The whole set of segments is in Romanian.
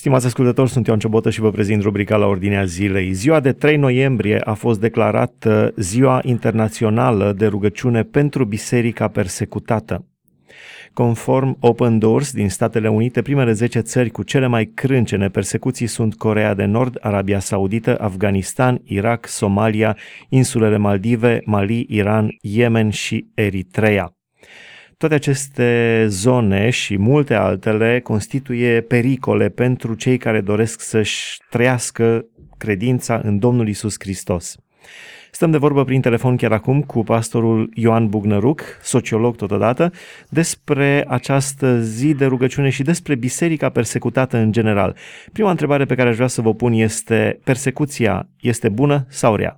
Stimați ascultători, sunt Ioan Ciobotă și vă prezint rubrica La Ordinea Zilei. Ziua de 3 noiembrie a fost declarată Ziua Internațională de Rugăciune pentru Biserica Persecutată. Conform Open Doors din Statele Unite, primele 10 țări cu cele mai crâncene persecuții sunt Coreea de Nord, Arabia Saudită, Afganistan, Irak, Somalia, insulele Maldive, Mali, Iran, Yemen și Eritreea. Toate aceste zone și multe altele constituie pericole pentru cei care doresc să-și trăiască credința în Domnul Iisus Hristos. Stăm de vorbă prin telefon chiar acum cu pastorul Ioan Bugnăruc, sociolog totodată, despre această zi de rugăciune și despre biserica persecutată în general. Prima întrebare pe care aș vrea să vă pun este: persecuția este bună sau rea?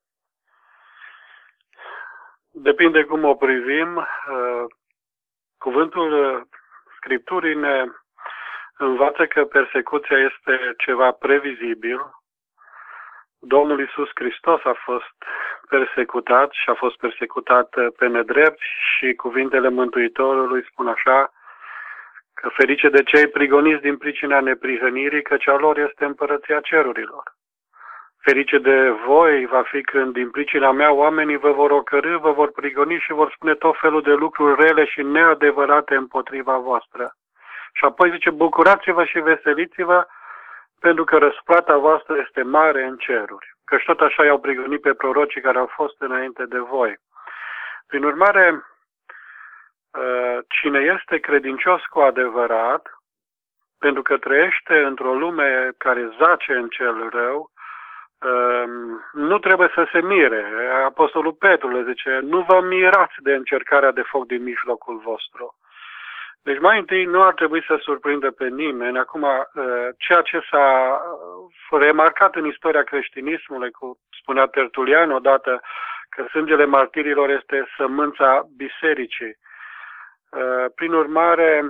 Depinde cum o privim. Cuvântul Scripturii ne învață că persecuția este ceva previzibil. Domnul Iisus Hristos a fost persecutat și a fost persecutat pe nedrept și cuvintele Mântuitorului spun așa, că ferice de cei prigoniți din pricina neprihănirii, căci a lor este împărăția cerurilor. Ferice de voi va fi când din pricina mea oamenii vă vor ocărî, vă vor prigoni și vor spune tot felul de lucruri rele și neadevărate împotriva voastră. Și apoi zice, bucurați-vă și veseliți-vă, pentru că răsplata voastră este mare în ceruri. Căci tot așa i-au prigonit pe prorocii care au fost înainte de voi. Prin urmare, cine este credincios cu adevărat, pentru că trăiește într-o lume care zace în cel rău, nu trebuie să se mire. Apostolul Petru le zice, nu vă mirați de încercarea de foc din mijlocul vostru. Deci mai întâi nu ar trebui să surprindă pe nimeni. Acum, ceea ce s-a remarcat în istoria creștinismului, spunea Tertulian odată, că sângele martirilor este sămânța bisericii. Prin urmare,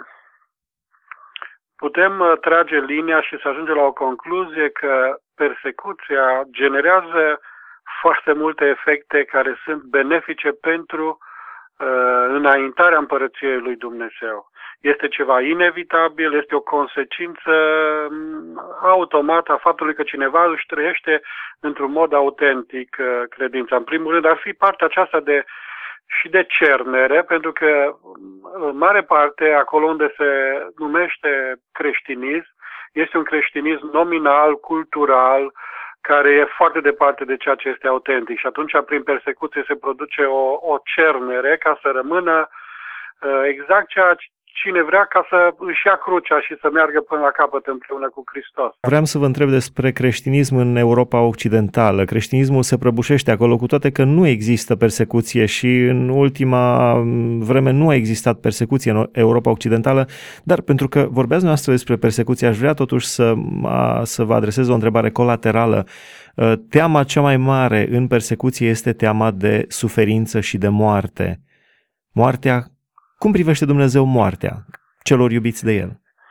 putem trage linia și să ajungem la o concluzie că persecuția generează foarte multe efecte care sunt benefice pentru înaintarea împărăției lui Dumnezeu. Este ceva inevitabil, este o consecință automată a faptului că cineva își trăiește într-un mod autentic credința. În primul rând ar fi partea aceasta și de cernere, pentru că în mare parte acolo unde se numește creștinism, este un creștinism nominal, cultural, care e foarte departe de ceea ce este autentic. Și atunci, prin persecuție, se produce o cernere ca să rămână exact ceea cine vrea ca să își ia crucea și să meargă până la capăt împreună cu Hristos. Vreau să vă întreb despre creștinism în Europa Occidentală. Creștinismul se prăbușește acolo, cu toate că nu există persecuție și în ultima vreme nu a existat persecuție în Europa Occidentală, dar pentru că vorbeați noastră despre persecuție, aș vrea totuși să vă adresez o întrebare colaterală. Teama cea mai mare în persecuție este teama de suferință și de moarte. Moartea, cum privește Dumnezeu moartea celor iubiți de El?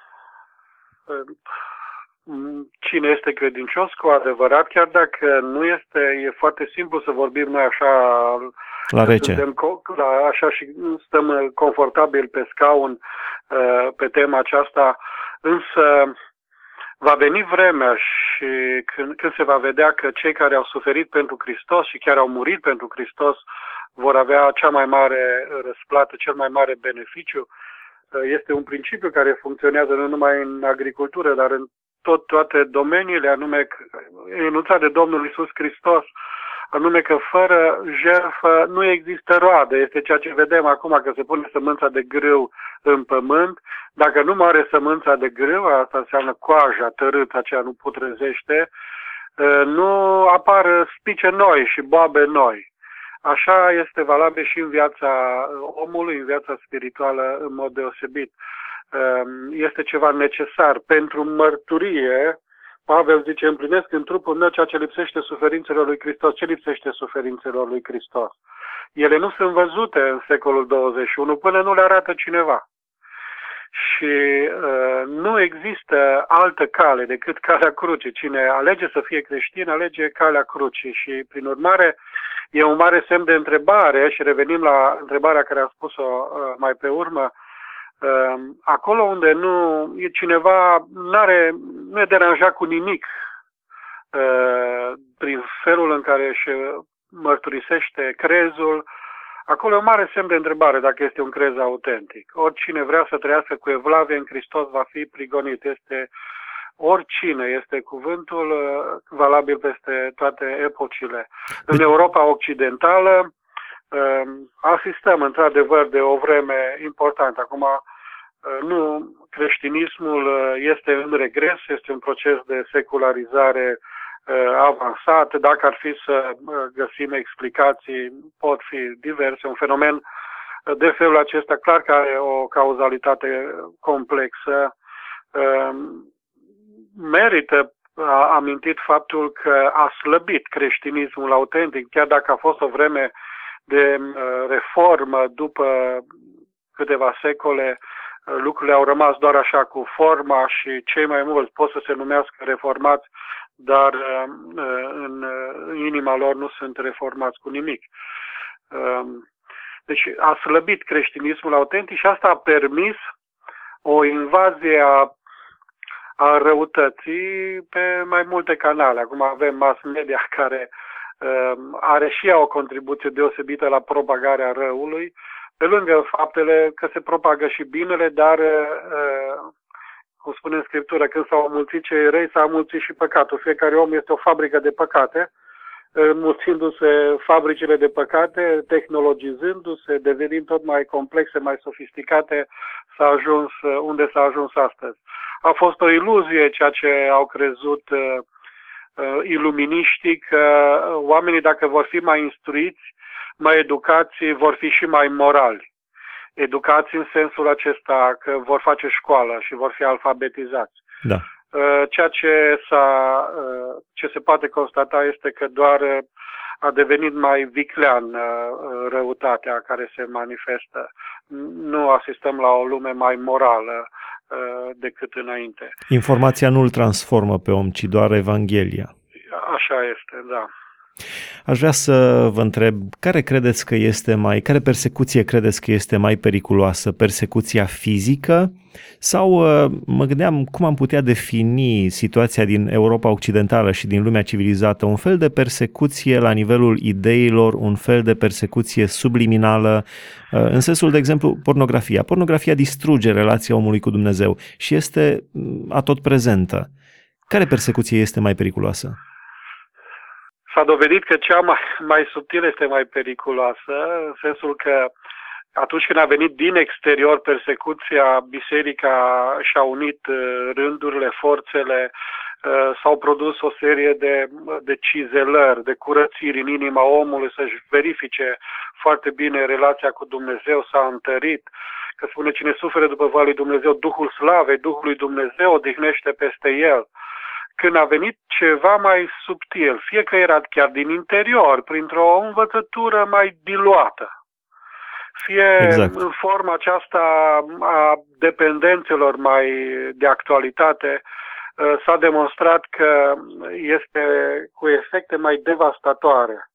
Cine este credincios cu adevărat, chiar dacă nu este, e foarte simplu să vorbim noi așa la rece. Așa și stăm confortabil pe scaun pe tema aceasta, însă va veni vremea și când se va vedea că cei care au suferit pentru Hristos și chiar au murit pentru Hristos vor avea cea mai mare răsplată, cel mai mare beneficiu. Este un principiu care funcționează nu numai în agricultură, dar în toate domeniile, anume enunțat de Domnul Iisus Hristos, anume că fără jertfă nu există roade. Este ceea ce vedem acum, că se pune sămânța de grâu în pământ. Dacă nu moare sămânța de grâu, asta înseamnă coaja, tărât, aceea nu putrezește, nu apar spice noi și boabe noi. Așa este valabil și în viața omului, în viața spirituală în mod deosebit. Este ceva necesar pentru mărturie. Pavel zice, împlinesc în trupul meu ceea ce lipsește suferințelor lui Hristos. Ce lipsește suferințelor lui Hristos? Ele nu sunt văzute în secolul 21 până nu le arată cineva. Și nu există altă cale decât calea crucii. Cine alege să fie creștin, alege calea crucii și prin urmare e un mare semn de întrebare și revenim la întrebarea care am spus-o mai pe urmă. Acolo unde cineva nu e deranjat cu nimic prin felul în care își mărturisește crezul. Acolo e un mare semn de întrebare dacă este un crez autentic. Oricine vrea să trăiască cu evlavie în Hristos va fi prigonit. Este oricine, este cuvântul valabil peste toate epocile. În Europa Occidentală asistăm într-adevăr de o vreme importantă. Acum, nu, creștinismul este în regres, este un proces de secularizare avansat. Dacă ar fi să găsim explicații, pot fi diverse. Un fenomen de felul acesta clar că are o cauzalitate complexă. Merită amintit faptul că a slăbit creștinismul autentic, chiar dacă a fost o vreme de reformă după câteva secole, lucrurile au rămas doar așa cu forma și cei mai mulți pot să se numească reformați, dar în inima lor nu sunt reformați cu nimic. Deci a slăbit creștinismul autentic și asta a permis o invazie a răutății pe mai multe canale. Acum avem mass media care are și ea o contribuție deosebită la propagarea răului, pe lângă faptele că se propagă și binele, dar, cum spune în Scriptură, când s-au înmulțit cei răi, s-a înmulțit și păcatul. Fiecare om este o fabrică de păcate, înmulțindu-se fabricile de păcate, tehnologizându-se, devenind tot mai complexe, mai sofisticate, s-a ajuns unde s-a ajuns astăzi. A fost o iluzie ceea ce au crezut iluminiștii, că oamenii, dacă vor fi mai instruiți, mai educați, vor fi și mai morali. Educați în sensul acesta că vor face școală și vor fi alfabetizați. Da. Ceea ce se poate constata este că doar a devenit mai viclean răutatea care se manifestă. Nu asistăm la o lume mai morală decât înainte. Informația nu îl transformă pe om, ci doar Evanghelia. Așa este, da. Aș vrea să vă întreb, care persecuție credeți că este mai periculoasă? Persecuția fizică? Sau mă gândeam cum am putea defini situația din Europa Occidentală și din lumea civilizată? Un fel de persecuție la nivelul ideilor, un fel de persecuție subliminală, în sensul, de exemplu, pornografia. Pornografia distruge relația omului cu Dumnezeu și este atot prezentă. Care persecuție este mai periculoasă? S-a dovedit că cea mai subtilă este mai periculoasă, în sensul că atunci când a venit din exterior persecuția, biserica și-a unit rândurile, forțele, s-au produs o serie de cizelări, de curățiri în inima omului, să-și verifice foarte bine relația cu Dumnezeu, s-a întărit. Că spune, cine suferă după voia lui Dumnezeu, Duhul Slavei, Duhul lui Dumnezeu odihnește peste el. Când a venit ceva mai subtil, fie că era chiar din interior, printr-o învățătură mai diluată, fie exact. În forma aceasta a dependențelor mai de actualitate, s-a demonstrat că este cu efecte mai devastatoare.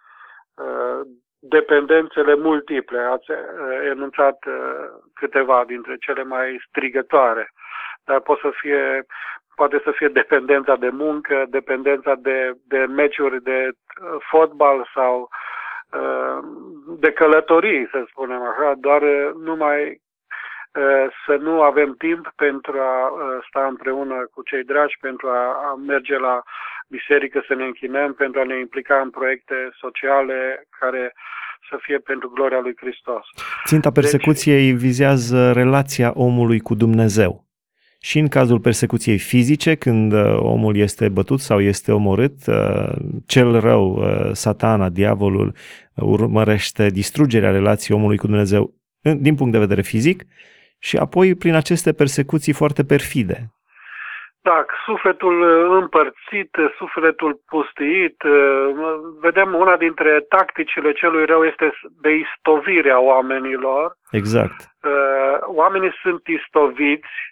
Dependențele multiple, ați enunțat câteva dintre cele mai strigătoare, dar poate să fie dependența de muncă, dependența de meciuri de fotbal sau de călătorii, să spunem așa, doar numai să nu avem timp pentru a sta împreună cu cei dragi, pentru a merge la biserică să ne închinăm, pentru a ne implica în proiecte sociale care să fie pentru gloria lui Hristos. Ținta persecuției vizează relația omului cu Dumnezeu. Și în cazul persecuției fizice, când omul este bătut sau este omorât, cel rău, Satana, diavolul, urmărește distrugerea relației omului cu Dumnezeu din punct de vedere fizic și apoi prin aceste persecuții foarte perfide. Da, sufletul împărțit, sufletul pustiit. Vedem una dintre tacticile celui rău este de istovire a oamenilor. Exact. Oamenii sunt istoviți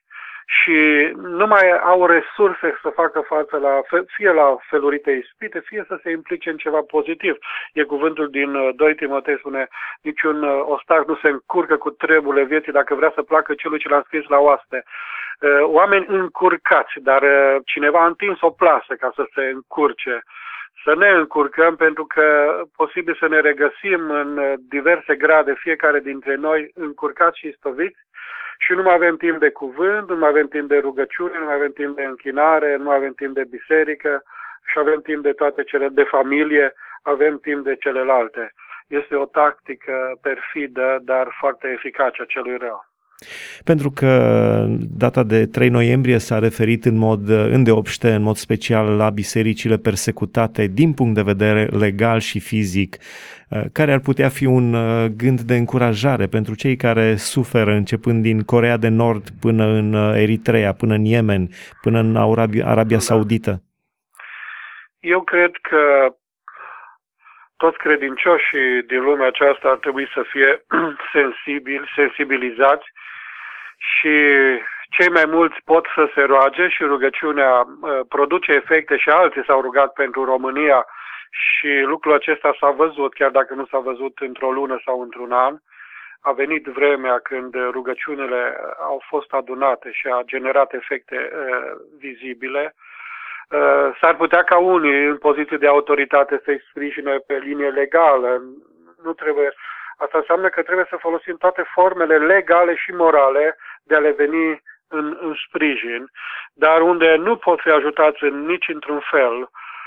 și nu mai au resurse să facă față fie la felurite ispite, fie să se implice în ceva pozitiv. E cuvântul din 2 Timotei, spune, niciun ostac nu se încurcă cu treburile vieții dacă vrea să placă celui ce l-a scris la oaste. Oameni încurcați, dar cineva a întins o plasă ca să se încurce. Să ne încurcăm, pentru că posibil să ne regăsim în diverse grade, fiecare dintre noi încurcați și istoviți, și nu mai avem timp de cuvânt, nu mai avem timp de rugăciune, nu mai avem timp de închinare, nu mai avem timp de biserică și avem timp de toate cele de familie, avem timp de celelalte. Este o tactică perfidă, dar foarte eficace a celui rău. Pentru că data de 3 noiembrie s-a referit în mod îndeopște, în mod special la bisericile persecutate din punct de vedere legal și fizic, care ar putea fi un gând de încurajare pentru cei care suferă, începând din Coreea de Nord până în Eritreea, până în Yemen, până în Arabia Saudită? Eu cred că toți credincioșii din lumea aceasta ar trebui să fie sensibilizați și cei mai mulți pot să se roage și rugăciunea produce efecte și alții s-au rugat pentru România și lucrul acesta s-a văzut, chiar dacă nu s-a văzut într-o lună sau într-un an. A venit vremea când rugăciunile au fost adunate și a generat efecte vizibile. S-ar putea ca unii în poziție de autoritate să-i sprijine pe linie legală. Nu trebuie. Asta înseamnă că trebuie să folosim toate formele legale și morale de a le veni în sprijin, dar unde nu pot fi ajutați nici într-un fel,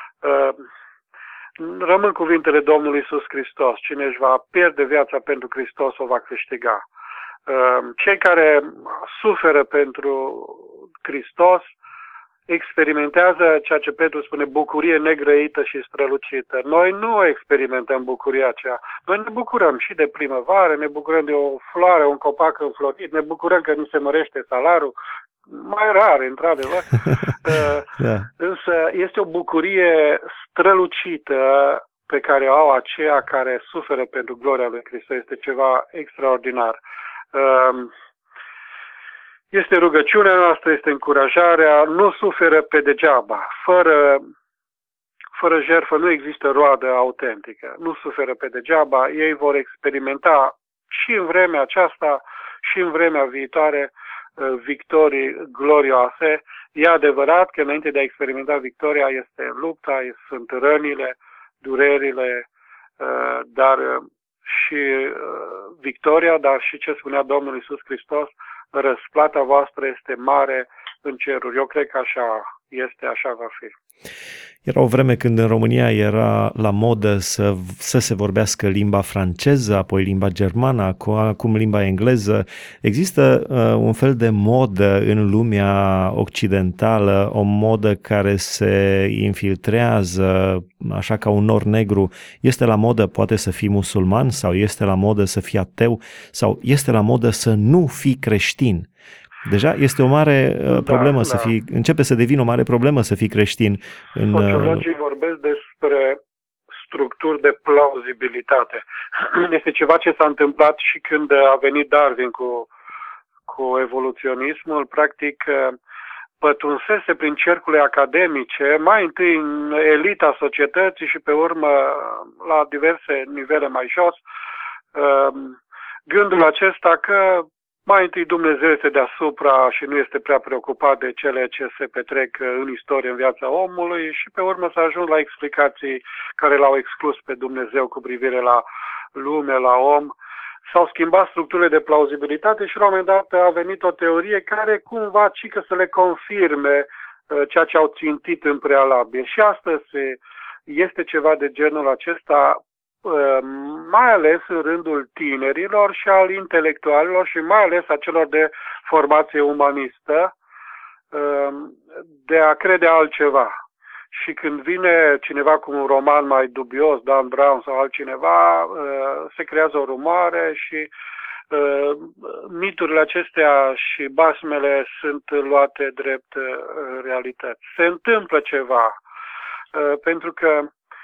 rămân cuvintele Domnului Iisus Hristos: cine își va pierde viața pentru Hristos o va câștiga. Cei care suferă pentru Hristos experimentează ceea ce Petru spune, bucurie negrăită și strălucită. Noi nu experimentăm bucuria aceea. Noi ne bucurăm și de primăvară, ne bucurăm de o floare, un copac înflorit, ne bucurăm că nu se mărește salariul, mai rar, într-adevăr. Da. Însă este o bucurie strălucită pe care o au aceia care suferă pentru gloria lui Hristos. Este ceva extraordinar. Este rugăciunea noastră, este încurajarea, nu suferă pe degeaba. Fără jertfă nu există roadă autentică. Nu suferă pe degeaba, ei vor experimenta și în vremea aceasta și în vremea viitoare victorii glorioase. E adevărat că înainte de a experimenta victoria este lupta, sunt rănile, durerile, dar și victoria, dar și ce spunea Domnul Iisus Hristos, răsplata voastră este mare în ceruri. Eu cred că așa este, așa va fi. Era o vreme când în România era la modă să se vorbească limba franceză, apoi limba germană, acum limba engleză. Există un fel de modă în lumea occidentală, o modă care se infiltrează așa ca un nor negru. Este la modă poate să fii musulman sau este la modă să fii ateu sau este la modă să nu fii creștin. Deja este o mare problemă să fii, începe să devină o mare problemă să fii creștin. Sociologii vorbesc despre structuri de plauzibilitate. Este ceva ce s-a întâmplat și când a venit Darwin cu evoluționismul. Practic, pătrunsese prin cercurile academice, mai întâi în elita societății și pe urmă la diverse nivele mai jos, gândul acesta că mai întâi Dumnezeu este deasupra și nu este prea preocupat de cele ce se petrec în istorie, în viața omului, și pe urmă s-a ajuns la explicații care l-au exclus pe Dumnezeu cu privire la lume, la om. S-au schimbat structurile de plauzibilitate și la un moment dat a venit o teorie care cumva cică să le confirme ceea ce au țintit în prealabil. Și astăzi este ceva de genul acesta, mai ales în rândul tinerilor și al intelectualilor și mai ales a celor de formație umanistă, de a crede altceva. Și când vine cineva cu un roman mai dubios, Dan Brown sau altcineva, se creează o rumoare și miturile acestea și basmele sunt luate drept realități. Se întâmplă ceva, pentru că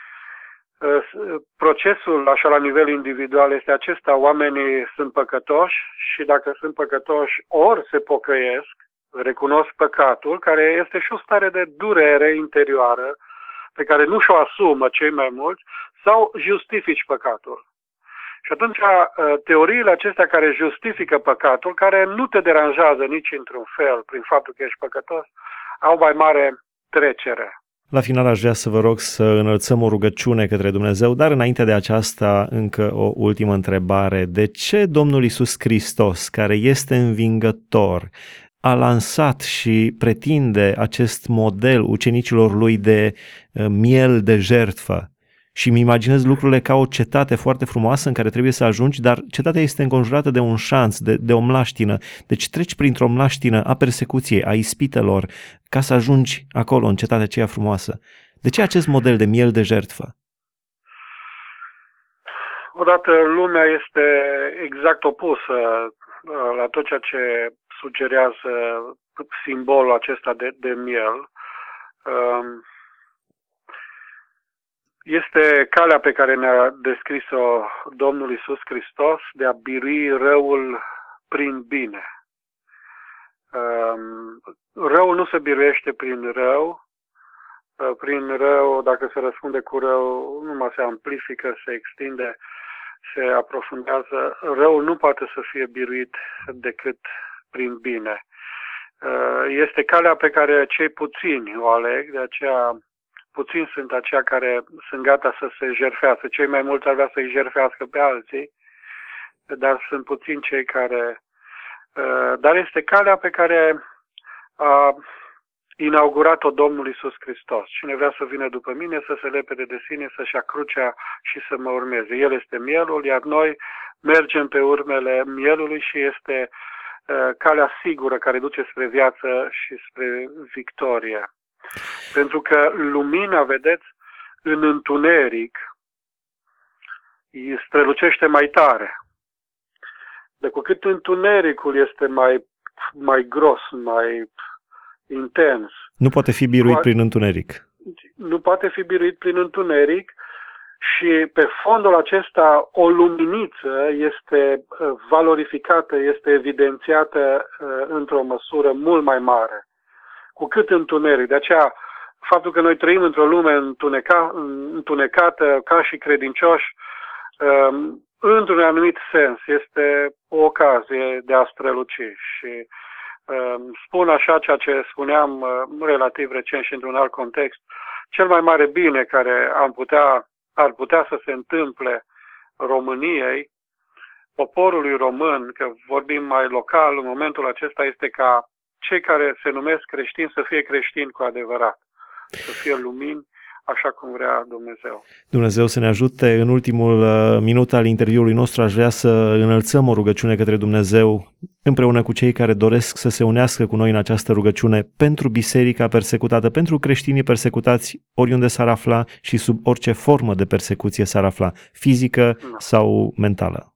procesul, așa la nivel individual, este acesta: oamenii sunt păcătoși și dacă sunt păcătoși, ori se pocăiesc, recunosc păcatul, care este și o stare de durere interioară, pe care nu și-o asumă cei mai mulți, sau justifici păcatul. Și atunci, teoriile acestea care justifică păcatul, care nu te deranjează nici într-un fel prin faptul că ești păcătos, au mai mare trecere. La final aș vrea să vă rog să înălțăm o rugăciune către Dumnezeu, dar înainte de aceasta încă o ultimă întrebare. De ce Domnul Iisus Hristos, care este învingător, a lansat și pretinde acest model ucenicilor lui de miel de jertfă? Și îmi imaginez lucrurile ca o cetate foarte frumoasă în care trebuie să ajungi, dar cetatea este înconjurată de un șanț, de o mlaștină. Deci treci printr-o mlaștină a persecuției, a ispitelor, ca să ajungi acolo, în cetatea aceea frumoasă. De ce acest model de miel de jertfă? Odată, lumea este exact opusă la tot ceea ce sugerează simbolul acesta de miel. Este calea pe care ne-a descris-o Domnul Iisus Hristos de a birui răul prin bine. Răul nu se biruiește prin rău. Prin rău, dacă se răspunde cu rău, numai se amplifică, se extinde, se aprofundează. Răul nu poate să fie biruit decât prin bine. Este calea pe care cei puțini o aleg, de aceea puțini sunt aceia care sunt gata să se jertfească. Cei mai mulți ar vrea să-i jertfească pe alții, dar sunt puțini cei care... Dar este calea pe care a inaugurat-o Domnul Iisus Hristos. Cine vrea să vină după mine, să se lepede de sine, să-și ia crucea și să mă urmeze. El este mielul, iar noi mergem pe urmele mielului și este calea sigură care duce spre viață și spre victorie. Pentru că lumina, vedeți, în întuneric îi strălucește mai tare. De cu cât întunericul este mai gros, mai intens. Nu poate fi biruit prin întuneric. Nu poate fi biruit prin întuneric și pe fondul acesta o luminiță este valorificată, este evidențiată într-o măsură mult mai mare. Cu cât întuneric. De aceea, faptul că noi trăim într-o lume întunecată ca și credincioși, într-un anumit sens, este o ocazie de a străluci. Și spun așa ceea ce spuneam relativ recent și într-un alt context, cel mai mare bine care ar putea să se întâmple României, poporului român, că vorbim mai local în momentul acesta, este ca cei care se numesc creștini să fie creștini cu adevărat, să fie lumini, așa cum vrea Dumnezeu. Dumnezeu să ne ajute. În ultimul minut al interviului nostru aș vrea să înălțăm o rugăciune către Dumnezeu împreună cu cei care doresc să se unească cu noi în această rugăciune pentru biserica persecutată, pentru creștinii persecutați oriunde s-ar afla și sub orice formă de persecuție s-ar afla, fizică sau mentală.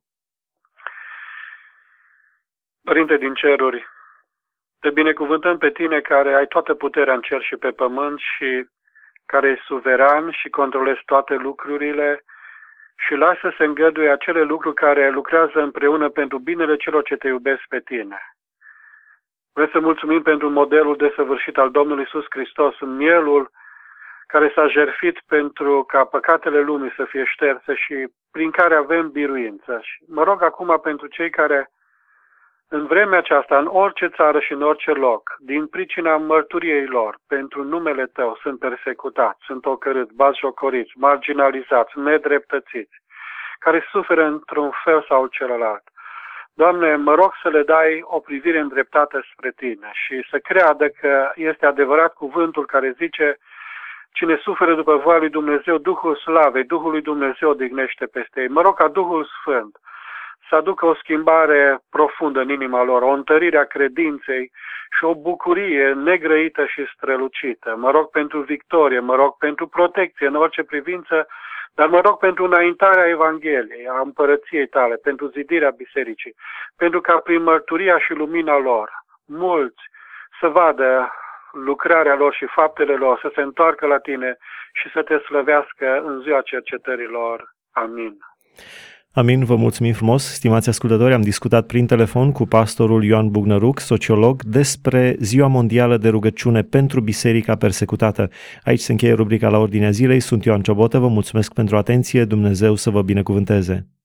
Părinte din ceruri, te binecuvântăm pe tine care ai toată puterea în cer și pe pământ și care e suveran și controlezi toate lucrurile și lasă să se îngăduie acele lucruri care lucrează împreună pentru binele celor ce te iubesc pe tine. Vrem să mulțumim pentru modelul desăvârșit al Domnului Iisus Hristos, în mielul care s-a jertfit pentru ca păcatele lumii să fie șterse și prin care avem biruință. Și mă rog acum pentru cei care în vremea aceasta, în orice țară și în orice loc, din pricina mărturiei lor, pentru numele Tău, sunt persecutați, sunt ocărâți, batjocoriți, marginalizați, nedreptățiți, care suferă într-un fel sau celălalt. Doamne, mă rog să le dai o privire îndreptată spre Tine și să creadă că este adevărat cuvântul care zice: cine suferă după voia lui Dumnezeu, Duhul Slavei, Duhul lui Dumnezeu odihnește peste ei. Mă rog ca Duhul Sfânt să aducă o schimbare profundă în inima lor, o întărire a credinței și o bucurie negrăită și strălucită. Mă rog pentru victorie, mă rog pentru protecție în orice privință, dar mă rog pentru înaintarea Evangheliei, a împărăției Tale, pentru zidirea bisericii, pentru ca prin mărturia și lumina lor, mulți să vadă lucrarea lor și faptele lor, să se întoarcă la Tine și să Te slăvească în ziua cercetărilor. Amin. Amin, vă mulțumim frumos. Stimați ascultători, am discutat prin telefon cu pastorul Ioan Bugnăruc, sociolog, despre Ziua Mondială de Rugăciune pentru Biserica Persecutată. Aici se încheie rubrica La Ordinea Zilei. Sunt Ioan Ciobotă, vă mulțumesc pentru atenție. Dumnezeu să vă binecuvânteze.